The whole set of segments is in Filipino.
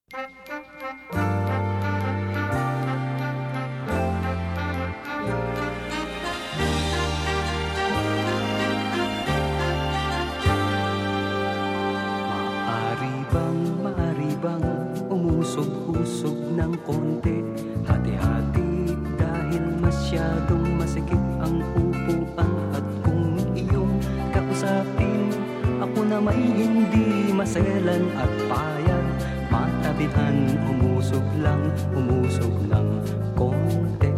Maari bang umusog-usog ng konti? Hati-hati dahil masyadong masikip ang upuan. At kung iyong kausapin, ako na may hindi maselan at payag, matabihan, umusog ng konti.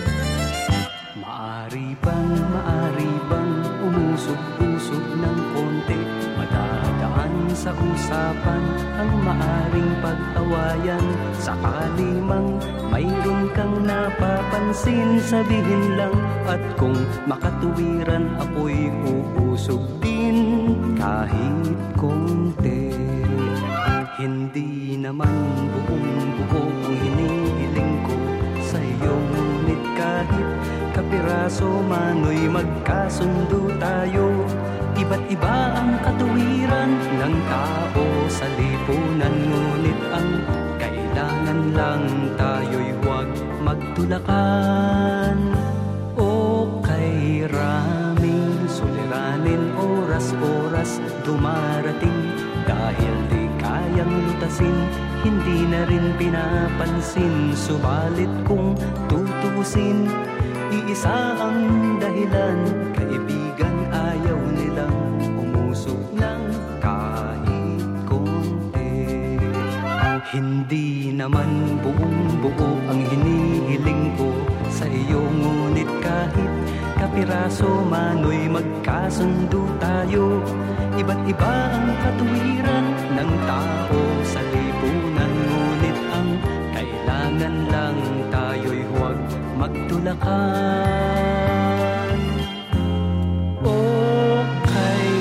Maari bang umusog-usog ng konti? Madadaan sa usapan ang maaring pag-awayan. Sakali mang mayroon kang napapansin, sabihin lang. At kung makatuwiran, ako'y uusog din kahit konti. Hindi naman buong-buo ang hinihiling ko sa'yo, ngunit kahit kapiraso mano'y magkasundo tayo. Iba't iba ang katuwiran ng tao sa lipunan, ngunit ang kailangan lang tayo'y huwag magtulakan. O kay raming suliranin, oras-oras dumarating, dahil di kayang lutasin, hindi na rin pinapansin. Subalit kung tutusin, iisa ang dahilan, kaibigan, ayaw nilang umusog ng kahit konti. Hindi naman buong-buo ang hinihiling ko sa iyo, ngunit kahit kapiraso mano'y magkasundo tayo. Iba't iba ang katuwiran ng tao sa lipunan, ngunit ang kailangan lang tayo'y huwag magtulakan. O kay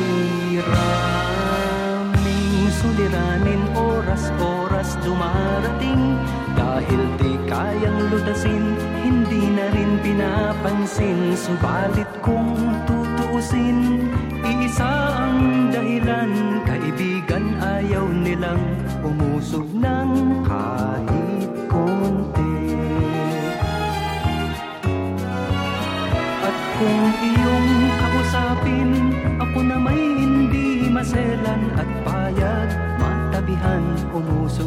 raming suliranin, oras-oras dumarating, dahil di kayang lutasin, hindi na rin pinapansin. Subalit kung tutuusin, iisa ang dahilan, kaibigan, ayaw nilang umusog ng kahit konti. At kung iyong kausapin, ako na may hindi maselan at payag, matabihan, umusog